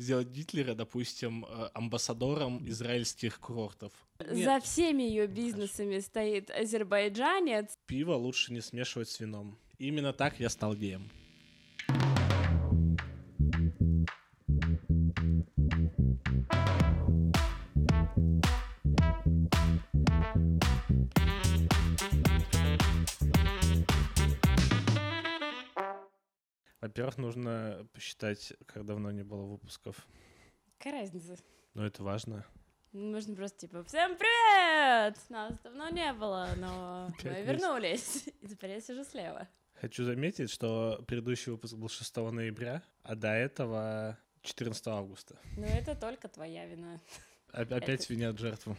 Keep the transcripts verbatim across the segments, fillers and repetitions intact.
сделать Гитлера, допустим, э, амбассадором израильских курортов. За Нет. всеми ее бизнесами стоит азербайджанец. Пиво лучше не смешивать с вином. Именно так я стал геем. Во-первых, нужно посчитать, как давно не было выпусков. Какая разница? Но это важно. Можно просто типа «Всем привет! Нас давно не было, но мы вернулись». И теперь я сижу слева. Хочу заметить, что предыдущий выпуск был шестого ноября, а до этого четырнадцатого августа. Ну это только твоя вина. Опять винят жертву.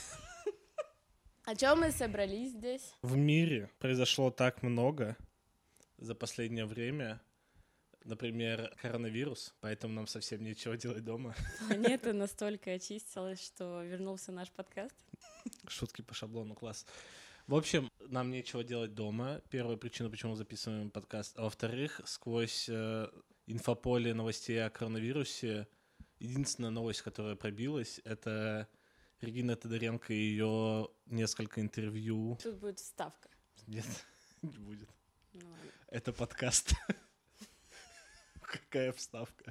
А чё мы собрались здесь? В мире произошло так много за последнее время. Например, коронавирус, поэтому нам совсем нечего делать дома. Планета настолько очистилась, что вернулся наш подкаст. Шутки по шаблону, класс. В общем, нам нечего делать дома. Первая причина, почему мы записываем подкаст. А во-вторых, сквозь э, инфополе новостей о коронавирусе, единственная новость, которая пробилась, это Регина Тодоренко и ее несколько интервью. Тут будет вставка. Нет, не будет. Ну, ладно. Это подкаст. Какая вставка?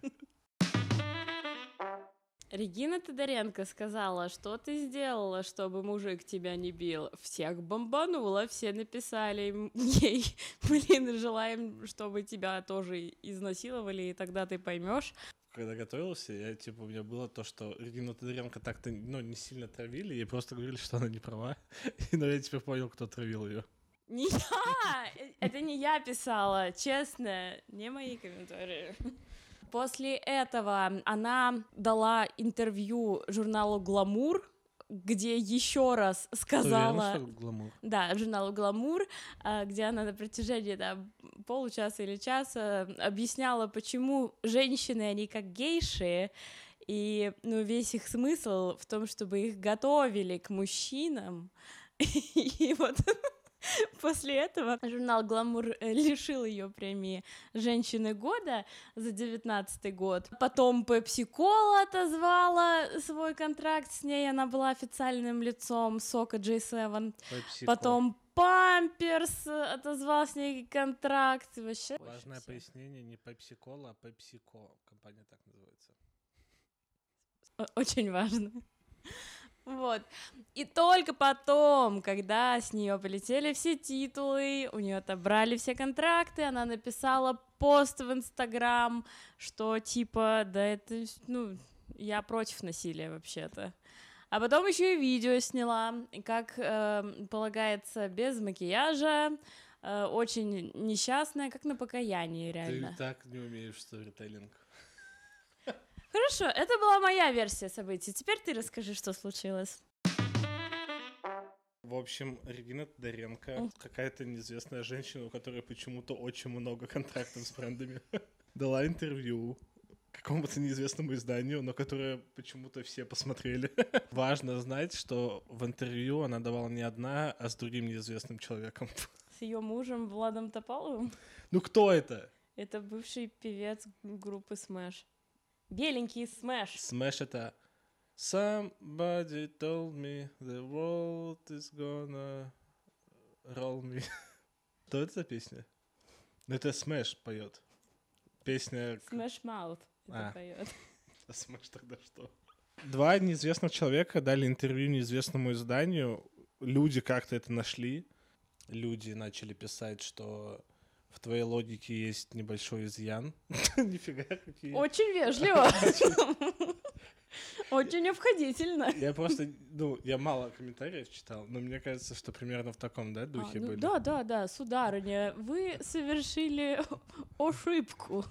Регина Тодоренко сказала, что ты сделала, чтобы мужик тебя не бил. Всех бомбануло, все написали ей, блин, желаем, чтобы тебя тоже изнасиловали, и тогда ты поймешь. Когда готовился, я, типа, у меня было то, что Регину Тодоренко так-то, ну, не сильно травили, ей просто говорили, что она не права. И, но я теперь понял, кто травил ее. Не я! Это не я писала, честно, не мои комментарии. После этого она дала интервью журналу «Гламур», где еще раз сказала... Ты уверена, что «Гламур»? Да, журналу «Гламур», где она на протяжении да, получаса или часа объясняла, почему женщины, они как гейши, и ну, весь их смысл в том, чтобы их готовили к мужчинам. И вот... После этого журнал «Гламур» лишил ее премии «Женщины года» за девятнадцатый год. Потом Пепси-Кола отозвала свой контракт с ней, она была официальным лицом сока джей семь. Pepsi-Cola. Потом Памперс отозвал с ней контракт. Вообще важное пояснение, не Pepsi-Cola, а PepsiCo. Компания так называется. Очень важно. Вот. И только потом, когда с нее полетели все титулы, у нее отобрали все контракты, она написала пост в Инстаграм, что типа, да это, ну, я против насилия вообще-то. А потом еще и видео сняла, как э, полагается, без макияжа, э, очень несчастная, как на покаянии, реально. Ты так не умеешь сторителлинг. Хорошо, это была моя версия событий. Теперь ты расскажи, что случилось. В общем, Регина Тодоренко, какая-то неизвестная женщина, у которой почему-то очень много контрактов с брендами, дала интервью какому-то неизвестному изданию, но которое почему-то все посмотрели. Важно знать, что в интервью она давала не одна, а с другим неизвестным человеком. С ее мужем Владом Топаловым? Ну кто это? Это бывший певец группы Smash. Беленький Smash. Smash — это Somebody told me the world is gonna roll me. Что это за песня? Ну это Smash поет. Песня... Smash Mouth это а. поет. А Smash тогда что? Два неизвестных человека дали интервью неизвестному изданию. Люди как-то это нашли. Люди начали писать, что... В твоей логике есть небольшой изъян. Нифига какие. Очень вежливо. Очень обходительно. Я просто, ну, я мало комментариев читал, но мне кажется, что примерно в таком, да, духе а, ну, были. Да, да, да, сударыня, вы совершили ошибку.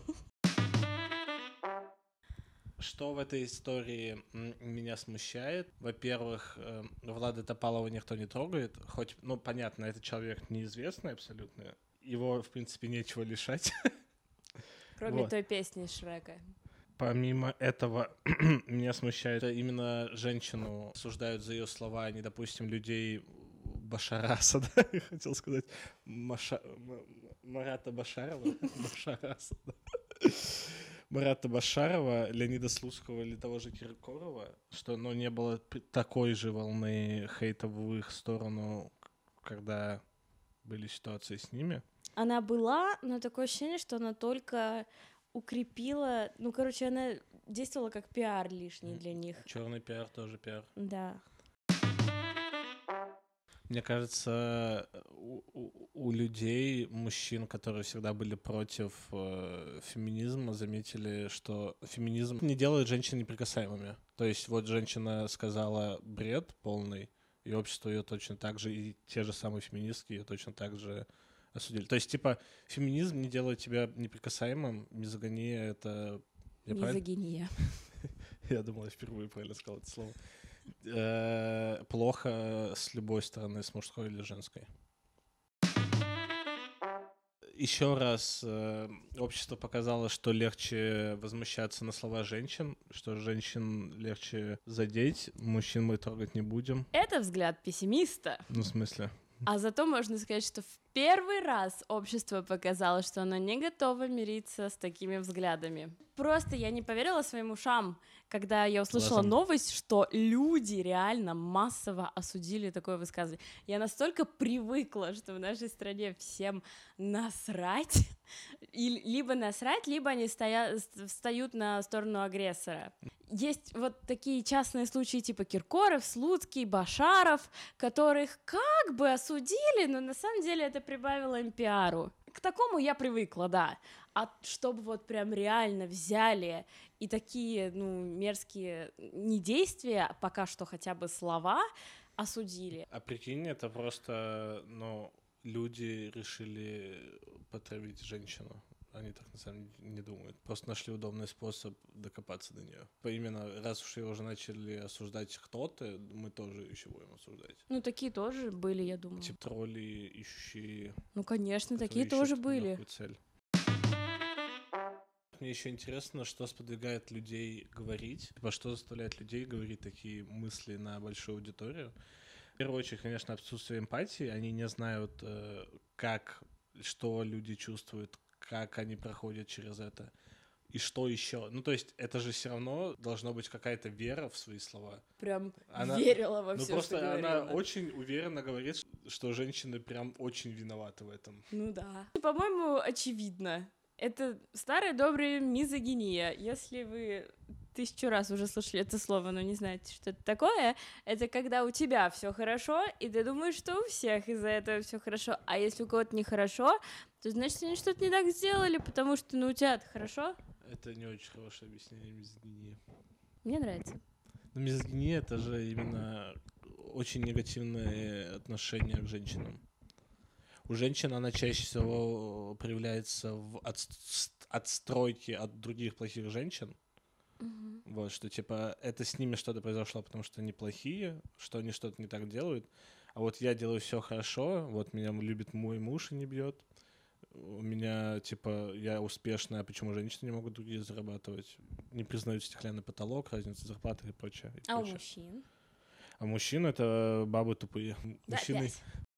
Что в этой истории меня смущает? Во-первых, Влада Топалова никто не трогает, хоть, ну, понятно, этот человек неизвестный абсолютно. Его, в принципе, нечего лишать. Кроме вот. той песни Шрека. Помимо этого, меня смущает именно женщину. Осуждают за ее слова, а не, допустим, людей Башараса, да, я хотел сказать, Маша... Марата Башарова. Башараса, да. Марата Башарова, Леонида Слуцкого или того же Киркорова, что ну, не было такой же волны хейта в их сторону, когда были ситуации с ними. Она была, но такое ощущение, что она только укрепила... Ну, короче, она действовала как пиар лишний для них. Черный пиар тоже пиар. Да. Мне кажется, у, у, у людей, мужчин, которые всегда были против э, феминизма, заметили, что феминизм не делает женщин неприкасаемыми. То есть вот женщина сказала бред полный, и общество ее точно так же, и те же самые феминистки ее точно так же осудили. То есть, типа, феминизм не делает тебя неприкасаемым, мизогония — это... Мизогиния. Я думал, я впервые правильно сказал это слово. Плохо с любой стороны, с мужской или женской. Еще раз э, общество показало, что легче возмущаться на слова женщин, что женщин легче задеть, мужчин мы трогать не будем. Это взгляд пессимиста. Ну, в смысле? А зато можно сказать, что в первый раз общество показало, что оно не готово мириться с такими взглядами. Просто я не поверила своим ушам, когда я услышала Глазом. новость, что люди реально массово осудили такое высказывание. Я настолько привыкла, что в нашей стране всем насрать, и либо насрать, либо они стоя... встают на сторону агрессора. Есть вот такие частные случаи типа Киркоров, Слуцкий, Башаров, которых как бы осудили, но на самом деле это прибавило им пиару. К такому я привыкла, да. А чтобы вот прям реально взяли и такие, ну, мерзкие не действия, пока что хотя бы слова осудили. А прикинь, это просто, ну, люди решили потравить женщину. Они так на самом деле не думают. Просто нашли удобный способ докопаться до нее. Именно раз уж ее уже начали осуждать кто-то, мы тоже еще будем осуждать. Ну, такие тоже были, я думаю. Типа тролли, ищущие... Ну, конечно, такие ищут тоже были. нахуй цель. Мне еще интересно, что сподвигает людей говорить, типа, что заставляет людей говорить такие мысли на большую аудиторию. В первую очередь, конечно, отсутствие эмпатии. Они не знают, как, что люди чувствуют, как они проходят через это, и что еще. Ну, то есть, это же все равно должна быть какая-то вера в свои слова. Прям она, верила во ну, все, просто что она говорила. очень уверенно говорит, что женщины прям очень виноваты в этом. Ну да. По-моему, очевидно. Это старая добрая мизогиния. Если вы тысячу раз уже слышали это слово, но не знаете, что это такое, это когда у тебя все хорошо, и ты думаешь, что у всех из-за этого все хорошо. А если у кого-то нехорошо, то значит, они что-то не так сделали, потому что ну у тебя-то хорошо. Это не очень хорошее объяснение мизогинии. Мне нравится. Но мизогиния — это же именно очень негативное отношение к женщинам. У женщин она чаще всего проявляется в от, отстройке от других плохих женщин. Угу. Вот, что типа это с ними что-то произошло, потому что они плохие, что они что-то не так делают. А вот я делаю все хорошо, вот меня любит мой муж и не бьет. У меня, типа, я успешная, а почему женщины не могут другие зарабатывать? Не признают стеклянный потолок, разницу зарплаты и прочее. И а прочее. у мужчин? А мужчин — это бабы тупые. Да, Мужчины... пять.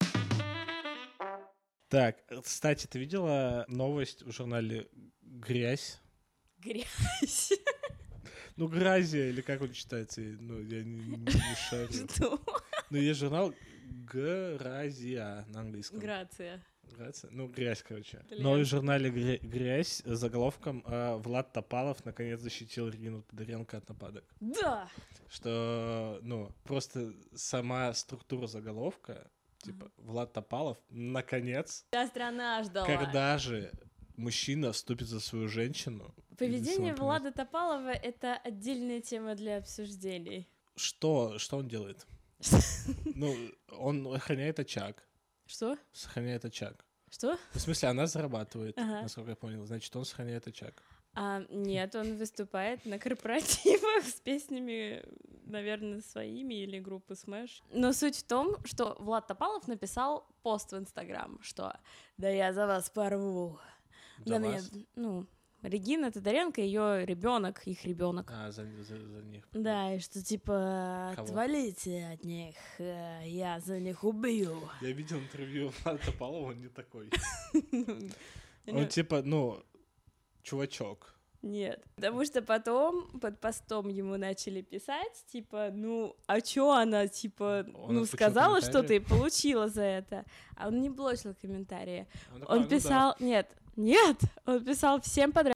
Так, кстати, ты видела новость в журнале «Грязь»? Грязь. Ну, «Гразия», или как он читается? Ну, я не, не, не шарю. Что? Ну, есть журнал «Гразия» на английском. Грация. Грация? Ну, «Грязь», короче. Итальянский. Но в журнале «Грязь» с заголовком «Влад Топалов наконец защитил Регину Тодоренко от нападок». Да. Что, ну, просто сама структура заголовка, типа, Влад Топалов наконец... Вся страна ждала. Когда же мужчина вступит за свою женщину? Поведение Влада Топалова — это отдельная тема для обсуждений. Что? Что он делает? Ну, он охраняет очаг. Что? Сохраняет очаг. Что? В смысле, она зарабатывает, Ага. насколько я понял. Значит, он сохраняет очаг. А, нет, он выступает на корпоративах с песнями, наверное, своими или группы Smash. Но суть в том, что Влад Топалов написал пост в Инстаграм, что «Да я за вас порву». За Да вас? меня, ну, Регина Тодоренко, ее ребенок, их ребенок. А, за, за, за них. Да, и что типа Кого? отвалите от них, э, я за них убью. Я видел интервью Влада Топалова, он не такой. Ну, Он типа, ну, чувачок. Нет, потому что потом под постом ему начали писать, типа, ну, а чё она, типа, Он ну, отключил сказала что-то и комментарии? получила за это. А он не блочил комментарии. Он такой, Он «А, ну да». писал, нет, нет, он писал всем подряд.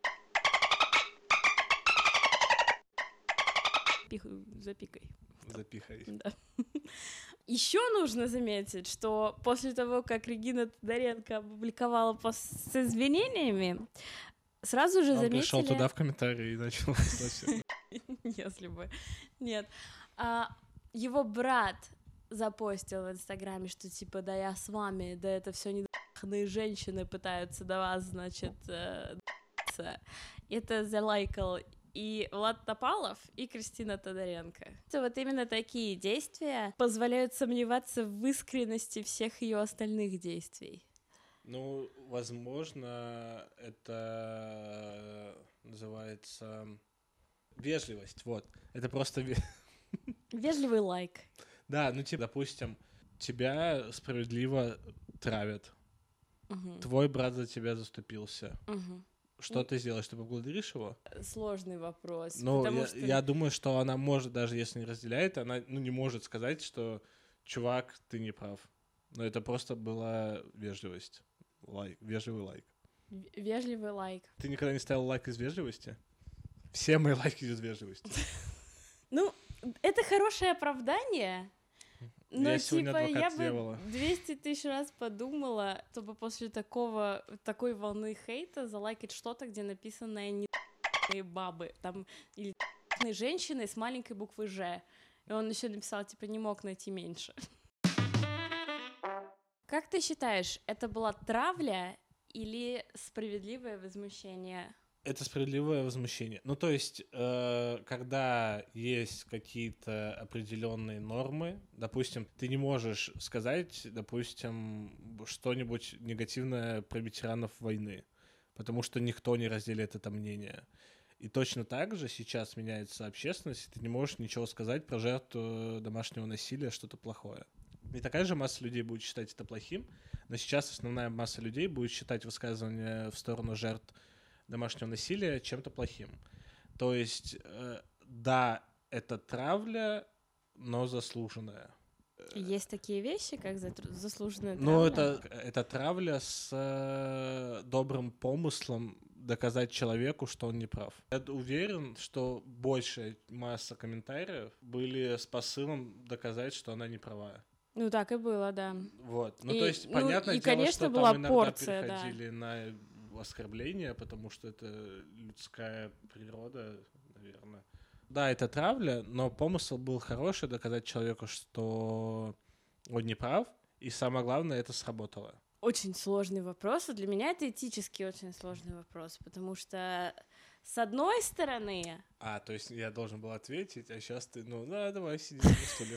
Пих- Запикай. Запихай. Да. Еще нужно заметить, что после того, как Регина Тодоренко опубликовала пост с извинениями, сразу же Он заметили... пришел туда в комментарии и начал писать. Если бы. Нет. А, его брат запостил в Инстаграме, что типа, да я с вами, да это все недохные женщины пытаются до вас, значит, э, д***ться. Это залайкал и Влад Топалов, и Кристина Тодоренко. Это вот именно такие действия позволяют сомневаться в искренности всех ее остальных действий. Ну, возможно, это называется вежливость, вот. Это просто... ве- Вежливый лайк. Да, ну, типа, допустим, тебя справедливо травят. Мгм. Твой брат за тебя заступился. Мгм. Что ты сделаешь? Ты поблагодаришь его? Сложный вопрос. Ну, потому я, что... я думаю, что она может, даже если не разделяет, она ну, не может сказать, что чувак, ты не прав. Но это просто была вежливость. Лайк, вежливый лайк. В- Вежливый лайк. Ты никогда не ставил лайк из вежливости? Все мои лайки из вежливости. Ну, это хорошее оправдание, но Я сегодня типа я адвокат бы дьявола. двести тысяч раз подумала, чтобы после такого, такой волны хейта залайкать что-то, где написано не бабы, там, или женщины с маленькой буквы «Ж». И он еще написал, типа, не мог найти меньше. Как ты считаешь, это была травля или справедливое возмущение? Это справедливое возмущение. Ну, то есть, э, когда есть какие-то определенные нормы, допустим, ты не можешь сказать, допустим, что-нибудь негативное про ветеранов войны, потому что никто не разделяет это мнение. И точно так же сейчас меняется общественность, и ты не можешь ничего сказать про жертву домашнего насилия, что-то плохое. Не такая же масса людей будет считать это плохим, но сейчас основная масса людей будет считать высказывания в сторону жертв домашнего насилия чем-то плохим. То есть, э, да, это травля, но заслуженная. Есть такие вещи, как затру- заслуженная травля? Но это, это травля с э, добрым помыслом доказать человеку, что он не прав. Я уверен, что большая масса комментариев были с посылом доказать, что она не права. Ну, так и было, да. Вот. Ну, И- то есть, ну, понятное и, дело, конечно, что была там иногда порция, да. переходили на оскорбления, потому что это людская природа, наверное. Да, это травля, но помысл был хороший, доказать человеку, что он не прав, и самое главное, это сработало. Очень сложный вопрос, и для меня это этически очень сложный вопрос, потому что, с одной стороны... А, то есть я должен был ответить, а сейчас ты, ну, да, давай, сиди на стуле.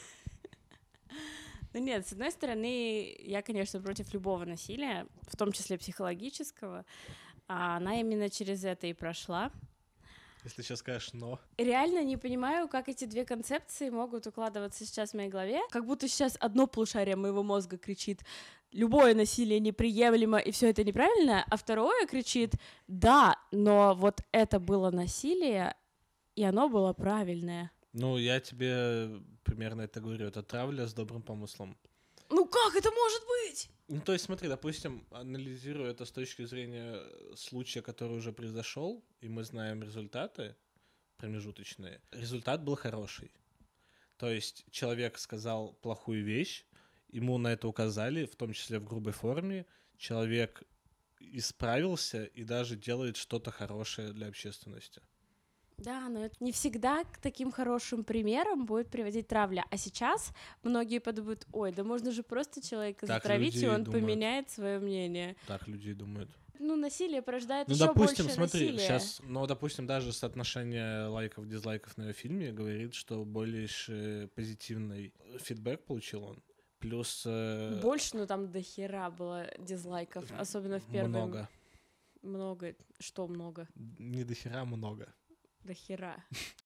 Ну нет, с одной стороны, я, конечно, против любого насилия, в том числе психологического, а она именно через это и прошла. Если сейчас скажешь «но». Реально не понимаю, как эти две концепции могут укладываться сейчас в моей голове. Как будто сейчас одно полушарие моего мозга кричит: любое насилие неприемлемо, и все это неправильно, а второе кричит: да, но вот это было насилие, и оно было правильное. Ну, я тебе примерно это говорю. Это травля с добрым помыслом. Ну как это может быть? Ну, то есть, смотри, допустим, анализируя это с точки зрения случая, который уже произошел, и мы знаем результаты промежуточные, результат был хороший. То есть человек сказал плохую вещь, ему на это указали, в том числе в грубой форме, человек исправился и даже делает что-то хорошее для общественности. Да, но это не всегда к таким хорошим примерам будет приводить травля. А сейчас многие подумают: ой, да можно же просто человека Так затравить, люди и он думают. поменяет свое мнение. Так люди думают. Ну, насилие порождает Ну, еще допустим, больше смотри, насилия. сейчас, ну, допустим, даже соотношение лайков, дизлайков на фильме говорит, что больше позитивный фидбэк получил он. Плюс... э, Больше, ну там до хера было дизлайков, особенно в первом. Много. Много. Что много? Не до хера, много. До хера.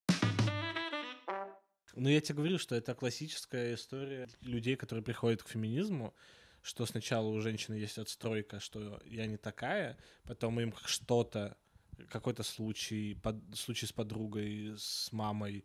Ну, я тебе говорю, что это классическая история людей, которые приходят к феминизму, что сначала у женщины есть отстройка, что я не такая, потом им что-то какой-то случай, под, случай с подругой, с мамой,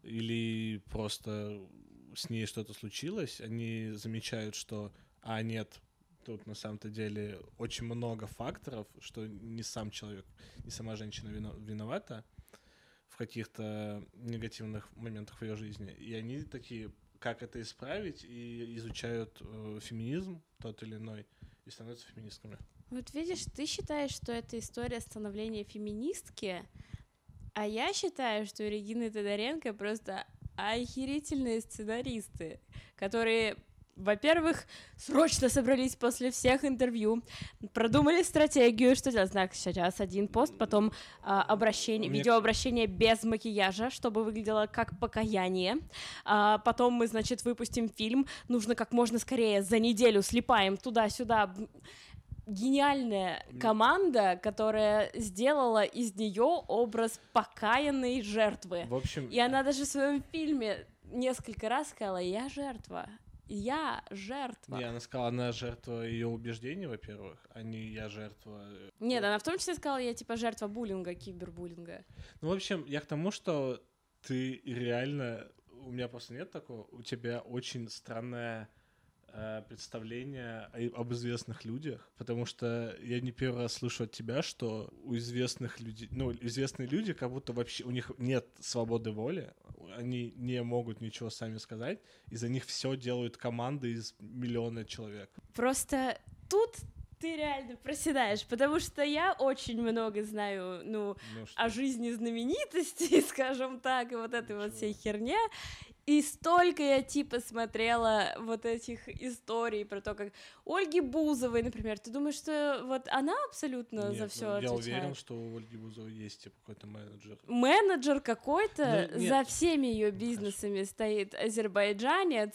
или просто с ней что-то случилось, они замечают, что, а, нет, тут на самом-то деле очень много факторов, что не сам человек, не сама женщина виновата в каких-то негативных моментах в ее жизни. И они такие, как это исправить, и изучают э, феминизм тот или иной, и становятся феминистками. Вот видишь, ты считаешь, что это история становления феминистки, а я считаю, что у Регины Тодоренко просто охерительные сценаристы, которые, во-первых, срочно собрались после всех интервью, продумали стратегию, что делать. Знак, сейчас один пост, потом а, обращение, Мне... видеообращение без макияжа, чтобы выглядело как покаяние. А, потом мы, значит, выпустим фильм, нужно как можно скорее, за неделю слипаем туда-сюда. Гениальная команда, которая сделала из нее образ покаянной жертвы. В общем... И она даже в своем фильме несколько раз сказала: «Я жертва, я жертва». Не, она сказала, она жертва ее убеждений, во-первых, а не я жертва... Нет, она в том числе сказала: я типа жертва буллинга, кибербуллинга. Ну, в общем, я к тому, что ты реально... У меня просто нет такого. У тебя очень странная... представление об известных людях, потому что я не первый раз слышу от тебя, что у известных людей, ну, известные люди, как будто вообще у них нет свободы воли, они не могут ничего сами сказать, и за них все делают команды из миллиона человек. Просто тут ты реально проседаешь, потому что я очень много знаю, ну, ну о жизни знаменитостей, скажем так, и вот этой Ничего. вот всей херне. И столько я, типа, смотрела вот этих историй про то, как Ольги Бузовой, например. Ты думаешь, что вот она абсолютно Нет, за все я отвечает? Я уверен, что у Ольги Бузовой есть, типа, какой-то менеджер. Менеджер какой-то? Ну, за всеми ее бизнесами Хорошо. Стоит азербайджанец.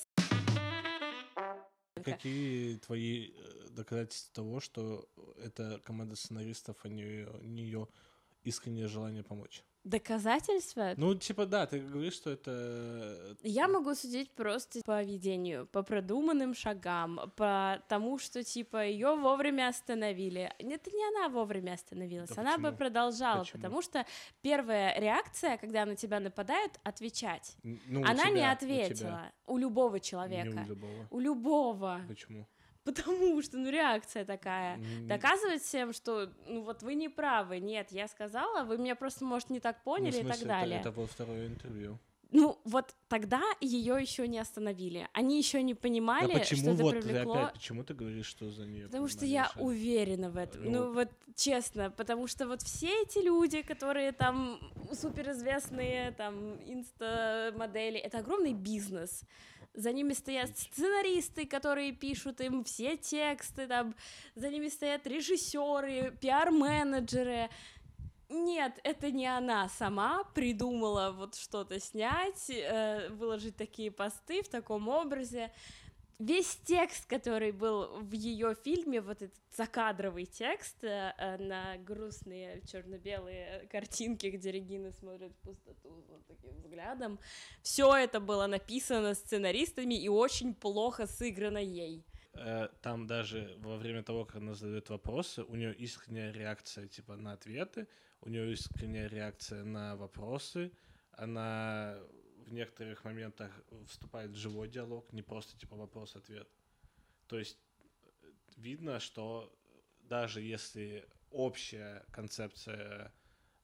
Какие твои доказательства того, что это команда сценаристов, а не, не ее искреннее желание помочь? Доказательства? Ну, типа, да, ты говоришь, что это... Я могу судить просто по ведению, по продуманным шагам, по тому, что, типа, ее вовремя остановили. Это не она вовремя остановилась, да она почему? бы продолжала, почему? Потому что первая реакция, когда на тебя нападают, отвечать. Ну, она тебя, не ответила. У, у любого человека. Не у любого. У любого. Почему? Потому что, ну, реакция такая. Mm-hmm. Доказывать всем, что, ну, вот вы не правы. Нет, я сказала, вы меня просто, может, не так поняли, ну, в смысле, и так далее. Это, это было второе интервью. Ну, вот тогда ее еще не остановили. Они еще не понимали, да почему что это вот привлекло... Ты опять, почему ты говоришь, что за нее? Потому что я решали? уверена в этом. Ну, ну, вот честно, потому что вот все эти люди, которые там суперизвестные, там, инста-модели, это огромный бизнес. За ними стоят сценаристы, которые пишут им все тексты, там, за ними стоят режиссеры, пиар-менеджеры. Нет, это не она сама придумала вот что-то снять, э, выложить такие посты в таком образе. Весь текст, который был в ее фильме, вот этот закадровый текст э, на грустные черно-белые картинки, где Регина смотрит в пустоту вот таким взглядом, все это было написано сценаристами и очень плохо сыграно ей. Там даже во время того, как она задает вопросы, у нее искренняя реакция типа на ответы, у нее искренняя реакция на вопросы, она в некоторых моментах вступает в живой диалог, не просто типа вопрос-ответ. То есть видно, что даже если общая концепция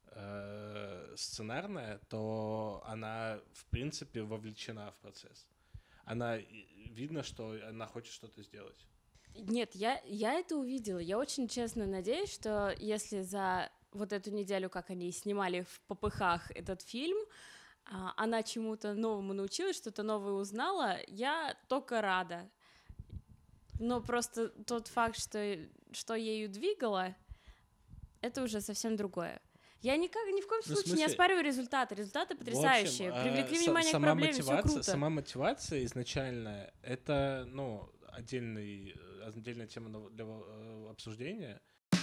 э, сценарная, то она в принципе вовлечена в процесс. Она видно, что она хочет что-то сделать. Нет, я, я это увидела. Я очень честно надеюсь, что если за вот эту неделю, как они снимали в попыхах этот фильм, она чему-то новому научилась, что-то новое узнала, я только рада. Но просто тот факт, что, что ею двигало, это уже совсем другое. Я никак, ни в коем случае ну, в смысле, не оспариваю результаты. Результаты потрясающие. общем, Привлекли э, внимание к проблеме, мотивация, все круто. Сама мотивация изначально — это, ну, отдельный, отдельная тема для обсуждения.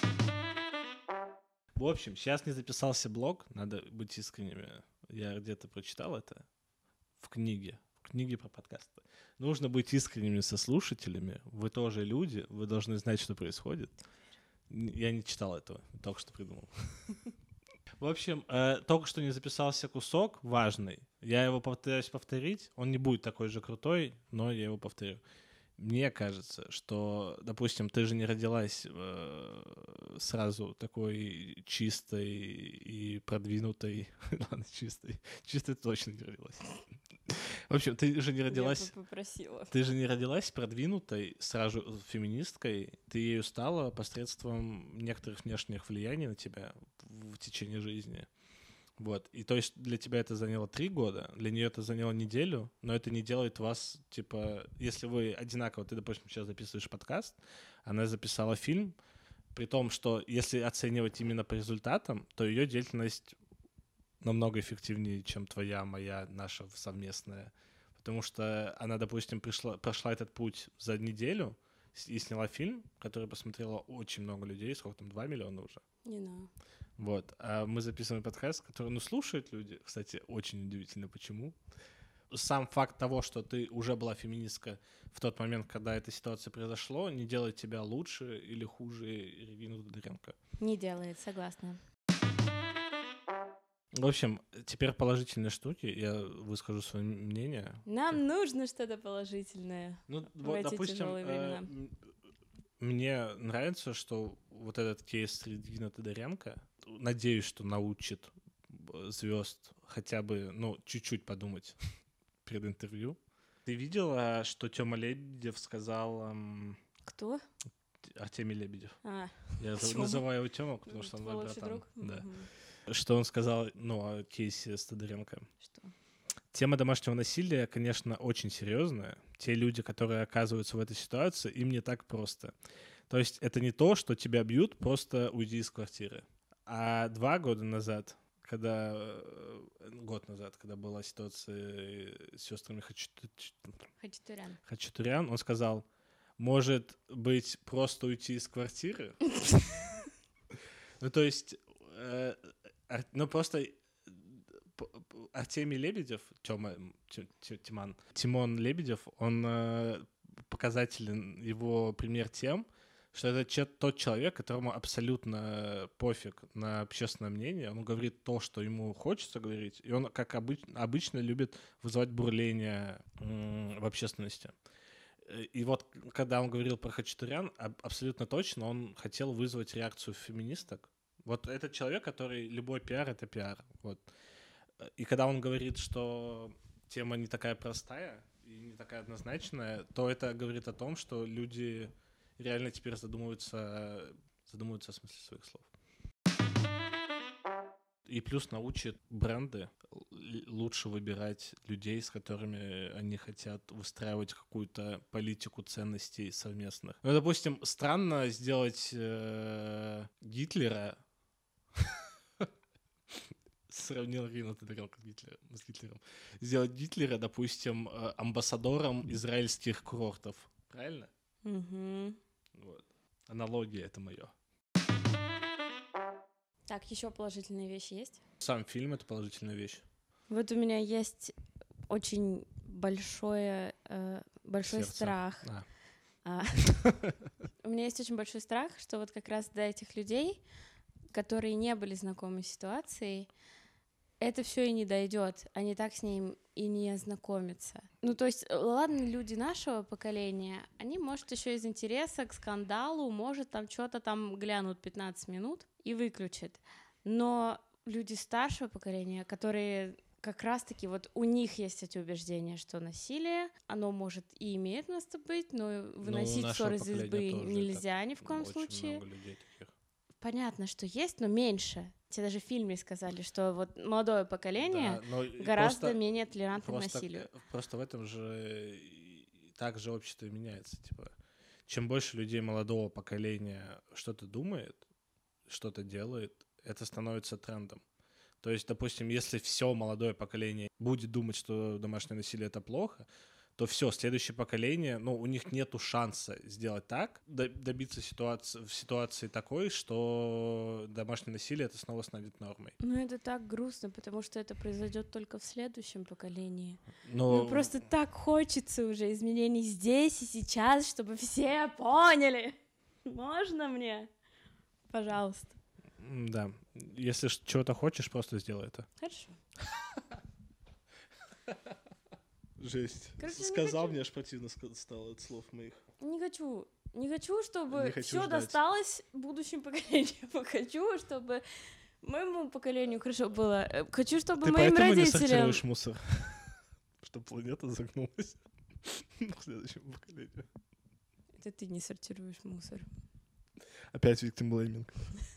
В общем, сейчас не записался блог, надо быть искренними. Я где-то прочитал это в книге, в книге про подкасты. Нужно быть искренними со слушателями. Вы тоже люди, вы должны знать, что происходит. Я не читал этого, только что придумал. В общем, э, только что не записался кусок важный. Я его попытаюсь повторить. Он не будет такой же крутой, но я его повторю. Мне кажется, что, допустим, ты же не родилась э, сразу такой чистой и продвинутой. Ладно, чистой. Чистой точно не родилась. В общем, ты же не родилась... Я попросила. Ты же не родилась продвинутой, сразу феминисткой. Ты ею стала посредством некоторых внешних влияний на тебя в, в течение жизни. Вот. И то есть для тебя это заняло три года, для нее это заняло неделю, но это не делает вас, типа, если вы одинаково, ты, допустим, сейчас записываешь подкаст, она записала фильм, при том, что если оценивать именно по результатам, то ее деятельность намного эффективнее, чем твоя, моя, наша совместная. Потому что она, допустим, пришла, прошла этот путь за неделю и сняла фильм, который посмотрело очень много людей, сколько там, два миллиона уже. Не знаю. Вот. А мы записываем подкаст, который, ну, слушают люди. Кстати, очень удивительно, почему. Сам факт того, что ты уже была феминистка в тот момент, когда эта ситуация произошла, не делает тебя лучше или хуже Регины Тодоренко. Не делает, согласна. В общем, теперь положительные штуки. Я выскажу свое мнение. Нам нужно что-то положительное Ну, в вот, эти допустим, тяжелые времена. э, мне нравится, что вот этот кейс Регины Тодоренко, надеюсь, что научит звезд хотя бы, ну, чуть-чуть подумать перед интервью. Ты видела, что Тёма Лебедев сказал... Эм, Кто? Артемий Лебедев. А, Я Тёма. называю его Тёма, потому что он твой мой лучший братан. друг? Да. Мгм. Что он сказал, ну, о кейсе с Тодоренко. Что? Тема домашнего насилия, конечно, очень серьезная. Те люди, которые оказываются в этой ситуации, им не так просто. То есть это не то, что тебя бьют, просто уйди из квартиры. А два года назад, когда... Год назад, когда была ситуация с сестрами Хачатурян. Хачатурян, он сказал, может быть, просто уйти из квартиры? Ну, то есть... Ну, просто Артемий Лебедев, Тёма, Тимон, Тимон Лебедев, он показателен, его пример тем, что это тот человек, которому абсолютно пофиг на общественное мнение. Он говорит то, что ему хочется говорить, и он, как обыч- обычно, любит вызывать бурление м- в общественности. И вот, когда он говорил про Хачатурян, аб- абсолютно точно он хотел вызвать реакцию феминисток. Вот этот человек, который любой пиар — это пиар. Вот. И когда он говорит, что тема не такая простая и не такая однозначная, то это говорит о том, что люди реально теперь задумываются, задумываются о смысле своих слов. И плюс научит бренды лучше выбирать людей, с которыми они хотят выстраивать какую-то политику ценностей совместных. Ну, допустим, странно сделать э, Гитлера... Сравнил Рину Тодоренко с Гитлером. Сделать Гитлера, допустим, амбассадором израильских курортов. Правильно? Угу. Вот. Аналогия — это мое. Так, еще положительные вещи есть? Сам фильм — это положительная вещь. Вот у меня есть очень большое, э, большой Сердце. страх. А. А. У меня есть очень большой страх, что вот как раз до этих людей, которые не были знакомы с ситуацией, это все и не дойдет, они так с ним и не ознакомятся. Ну, то есть, ладно, люди нашего поколения, они, может, еще из интереса к скандалу, может, там что-то там глянут пятнадцать минут и выключат. Но люди старшего поколения, которые как раз-таки вот у них есть эти убеждения, что насилие, оно может и имеет место быть, но выносить Ну, ссор из избы нельзя ни в коем очень случае. Много людей таких. Понятно, что есть, но меньше. Тебе даже в фильме сказали, что вот молодое поколение Да, гораздо просто, менее толерантно к просто, насилию. Просто в этом же так же общество и меняется. Типа, чем больше людей молодого поколения что-то думает, что-то делает, это становится трендом. То есть, допустим, если все молодое поколение будет думать, что домашнее насилие — это плохо, то все, следующее поколение, ну, у них нету шанса сделать так, добиться ситуации, в ситуации такой, что домашнее насилие — это снова станет нормой. Ну, это так грустно, потому что это произойдет только в следующем поколении. Но... Ну, просто так хочется уже изменений здесь и сейчас, чтобы все поняли. Можно мне? Пожалуйста. М, Да. Если ш- чего-то хочешь, просто сделай это. Хорошо. Жесть. Короче, не Сказал, хочу. мне аж противно ска- стало от слов моих. Не хочу. Не хочу, чтобы Не хочу все ждать. досталось будущим поколениям. Хочу, чтобы моему поколению хорошо было. Э, Хочу, чтобы Ты моим поэтому не родителям... сортируешь мусор? Чтобы планета загнулась к следующему поколению. Это ты не сортируешь мусор. Опять виктимблейминг.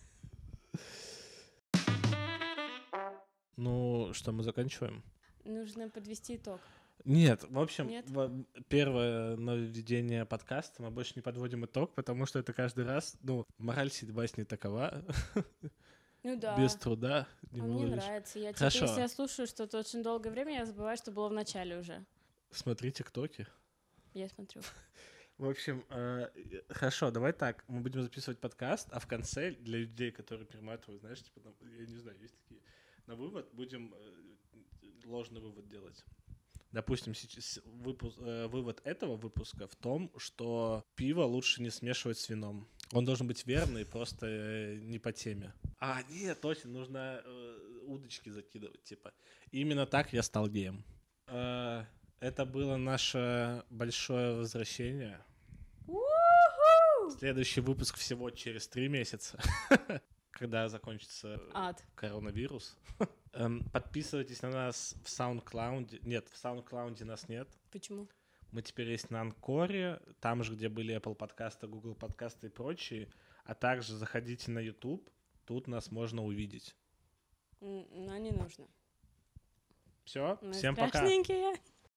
Ну, что, мы заканчиваем? Нужно подвести итог. Нет, в общем, Нет? во- первое нововведение подкаста, мы больше не подводим итог, потому что это каждый раз, ну, мораль сей басни такова, Ну да. без труда не А мне вывалишь. нравится. Я, типа, Хорошо. если я слушаю что-то очень долгое время, я забываю, что было в начале уже. Смотри тиктоки. Я смотрю. В общем, э, хорошо, давай так, мы будем записывать подкаст, а в конце для людей, которые перематывают, знаешь, типа, там, я не знаю, есть такие, на вывод будем э, ложный вывод делать. Допустим, сейчас выпуск, э, вывод этого выпуска в том, что пиво лучше не смешивать с вином. Он должен быть верный, просто э, не по теме. А, нет, точно, нужно э, удочки закидывать, типа. Именно так я стал геем. Э, это было наше большое возвращение. У-ху! Следующий выпуск всего через три месяца, когда закончится Ад. коронавирус. Эм, Подписывайтесь на нас в SoundCloud. Нет, в SoundCloud нас нет. Почему? Мы теперь есть на Анкоре, там же, где были Apple подкасты, Google подкасты и прочие. А также заходите на YouTube, тут нас можно увидеть. М, Но не нужно. Все, Мы всем пока. страшненькие.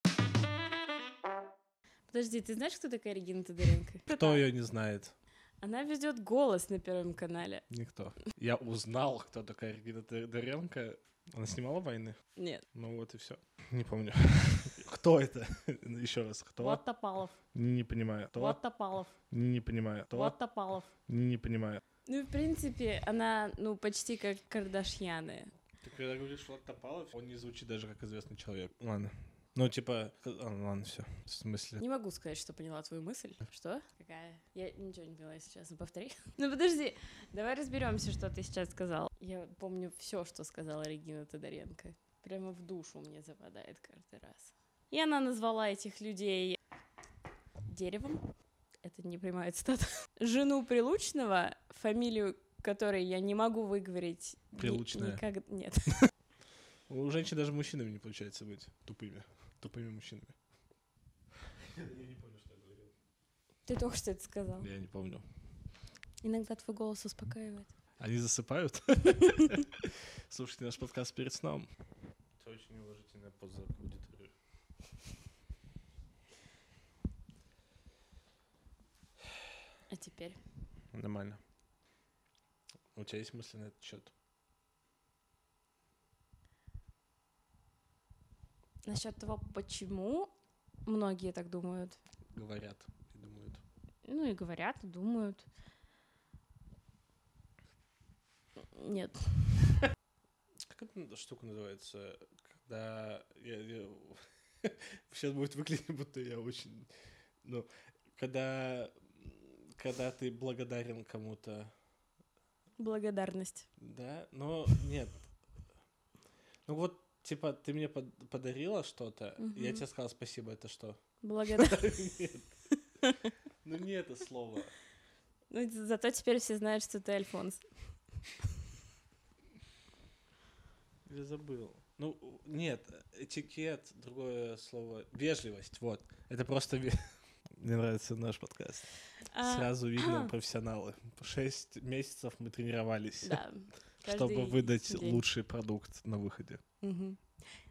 Подожди, ты знаешь, кто такая Регина Тодоренко? Кто ее не знает? Она ведет «Голос» на Первом канале. Никто. Я узнал, кто такая Регина Тодоренко. Она снимала «Войны»? Нет. Ну вот и все. Не помню. Кто это? Еще раз, кто? Вот Топалов. Не, не понимаю. Кто? Вот Топалов. Не, не понимаю. Кто? Вот Топалов. Не, не понимаю. Ну, и, в принципе, она, ну, почти как Кардашьяны. Ты когда говоришь Влад Топалов, он не звучит даже как известный человек. Ладно. Ну, типа, а, ладно, все. В смысле? Не могу сказать, что поняла твою мысль. Что? Какая? Я ничего не поняла, если честно. Повтори. Ну, подожди. Давай разберемся, что ты сейчас сказал. Я помню все, что сказала Регина Тодоренко. Прямо в душу мне западает каждый раз. И она назвала этих людей деревом. Это не прямая цитата. Жену Прилучного, фамилию которой я не могу выговорить. ни- Прилучная. никак- Нет. У женщин даже мужчинами не получается быть тупыми. Тупыми мужчинами. Я не помню, что я говорил. Ты только что это сказал. Я не помню. Иногда твой голос успокаивает. Они засыпают? Слушайте наш подкаст перед сном. Это очень неуважительная поза к аудитории. А теперь? Нормально. У тебя есть мысли на этот счет? Насчет того, почему многие так думают. Говорят и думают. Ну и говорят, и думают. Нет. Как эта штука называется? Когда я, я... Сейчас будет выглядеть, будто я очень... Ну, когда... Когда ты благодарен кому-то. Благодарность. Да? Но нет. Ну вот, типа, ты мне под- подарила что-то, Мгм. я тебе сказал спасибо, это что? Благодарность. Нет. Ну не это слово. Ну, зато теперь все знают, что ты Альфонс. Я забыл. Ну, нет, этикет, другое слово. Вежливость, вот. Это просто... ве- Мне нравится наш подкаст. А, Сразу видно профессионалы. Шесть месяцев мы тренировались, Да. чтобы каждый выдать день. лучший продукт на выходе. Мгм.